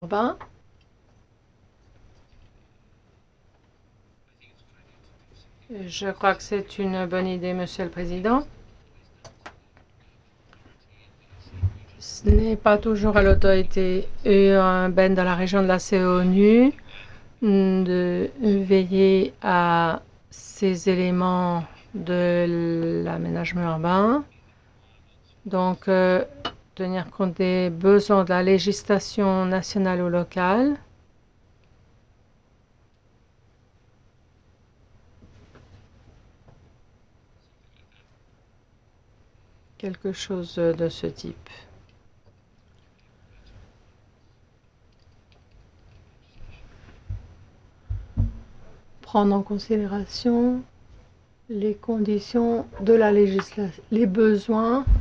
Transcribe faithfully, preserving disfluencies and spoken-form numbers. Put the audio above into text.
urbain. Je crois que c'est une bonne idée, Monsieur le Président. Ce n'est pas toujours à l'autorité urbaine dans la région de la C O N U de veiller à ces éléments de l'aménagement urbain. Donc, euh, tenir compte des besoins de la législation nationale ou locale. Quelque chose de ce type. Prendre en considération les conditions de la législation, les besoins